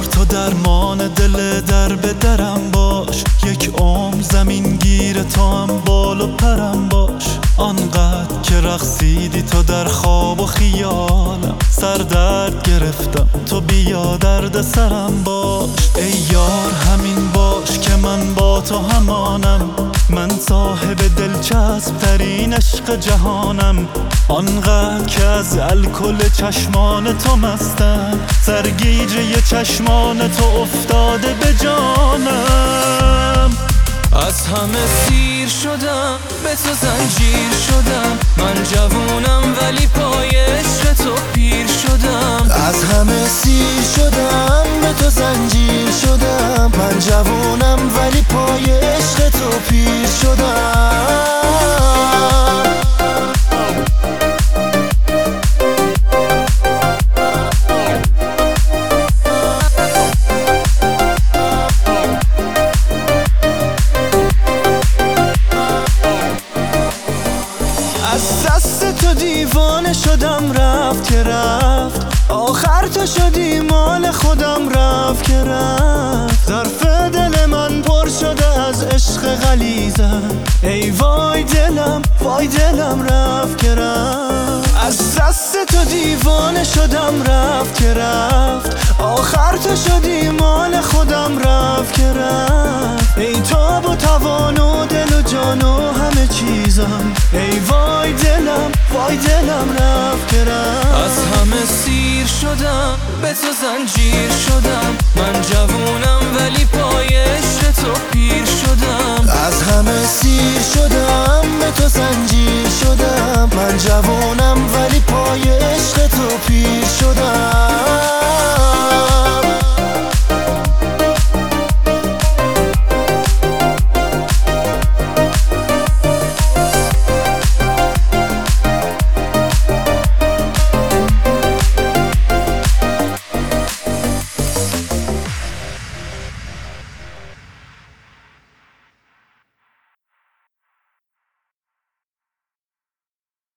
تو درمان دل در به درم باش، یک عمر زمین گیر تو هم بال و پرم باش. آنقدر که رقصیدی تو در خواب و خیالم، سر درد گرفتم تو بیا درد سرم باش. ای یار همین باش که من با تو همانم، من صاحب دلچسب ترین عشق جهانم. آنقدر که از الکل چشمان تو مستم، سرگیجه چشمان تو افتاده به جانم. از همه سیر شدم، به تو زنجیر شدم، من جوونم ولی پای عشق تو پیر شدم. از همه سیر شدم، به تو زنجیر شدم، من جوونم ولی پای عشق تو پیر شدم. از دست تو دیوانه شدم، رفت که رفت، آخر تو شدی مال خودم، رفت که رفت. ظرف دل من پر شده از عشق غلیظم، ای وای دلم وای دلم، رفت که رفت. از دست تو دیوانه شدم، رفت که رفت، آخر تو شدی مال خودم، رفت که رفت. ای تاب و توان و دل و جان و همه چیزم، ای وای دلم وای دلم، رفت که رفت. از همه سیر شدم، به تو زنجیر شدم، من جوونم ولی پای عشق تو پیر شدم. از همه سیر شدم، به تو زنجیر شدم، من جوونم